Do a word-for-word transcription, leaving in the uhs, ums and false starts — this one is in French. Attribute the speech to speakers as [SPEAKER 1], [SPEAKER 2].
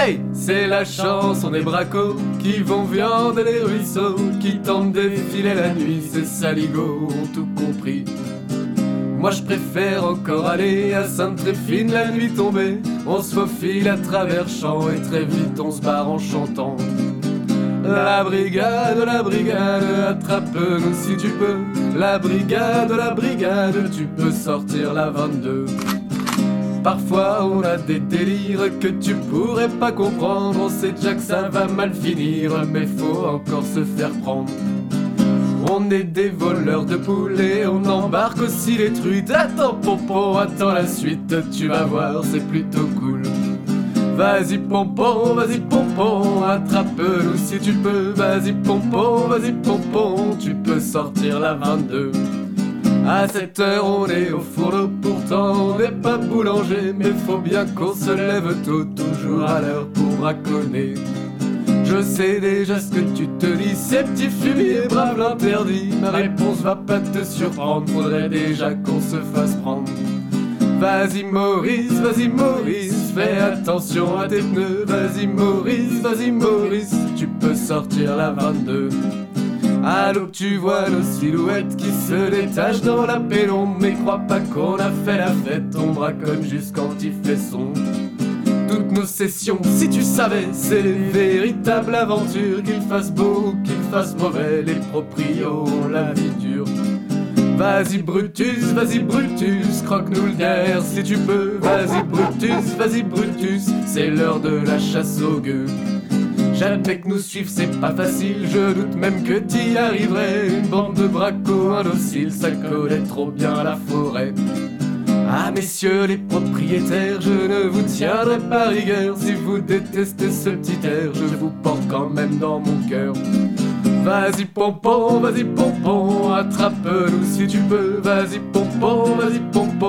[SPEAKER 1] Hey, c'est la chanson des bracos qui vont viander les ruisseaux, qui tentent de défiler la nuit, ces saligots ont tout compris. Moi je préfère encore aller à Sainte-Tréfine la nuit tombée. On se faufile à travers champs et très vite on se barre en chantant. La brigade, la brigade, attrape-nous si tu peux. La brigade, la brigade, tu peux sortir la vingt-deux. Parfois on a des délires que tu pourrais pas comprendre. On sait déjà que ça va mal finir, mais faut encore se faire prendre. On est des voleurs de poules et on embarque aussi les truites. Attends pompon, attends la suite, tu vas voir c'est plutôt cool. Vas-y pompon, vas-y pompon, attrape-nous si tu peux. Vas-y pompon, vas-y pompon, tu peux sortir la vingt-deux. À cette heure on est au fourneau, pourtant on n'est pas boulanger. Mais faut bien qu'on se lève tôt, toujours à l'heure pour raconner. Je sais déjà ce que tu te dis, ces petits fumiers braves l'interdit. Ma réponse va pas te surprendre, faudrait déjà qu'on se fasse prendre. Vas-y Maurice, vas-y Maurice, fais attention à tes pneus. Vas-y Maurice, vas-y Maurice, tu peux sortir la vingt-deux. À l'aube tu vois nos silhouettes qui se détachent dans la pénombre. Mais crois pas qu'on a fait la fête, on braconne juste quand il fait sombre. Toutes nos sessions, si tu savais, c'est une véritable aventure. Qu'il fasse beau ou qu'il fasse mauvais, les proprios ont la vie dure. Vas-y Brutus, vas-y Brutus, croque-nous le nerf si tu peux. Vas-y Brutus, vas-y Brutus, c'est l'heure de la chasse aux gueux. J'admets que nous suivre c'est pas facile, je doute même que t'y arriverais. Une bande de bracos indociles, ça connaît trop bien la forêt. Ah messieurs les propriétaires, je ne vous tiendrai pas rigueur. Si vous détestez ce petit air, je vous porte quand même dans mon cœur. Vas-y pompon, vas-y pompon, attrape-nous si tu peux. Vas-y pompon, vas-y pompon,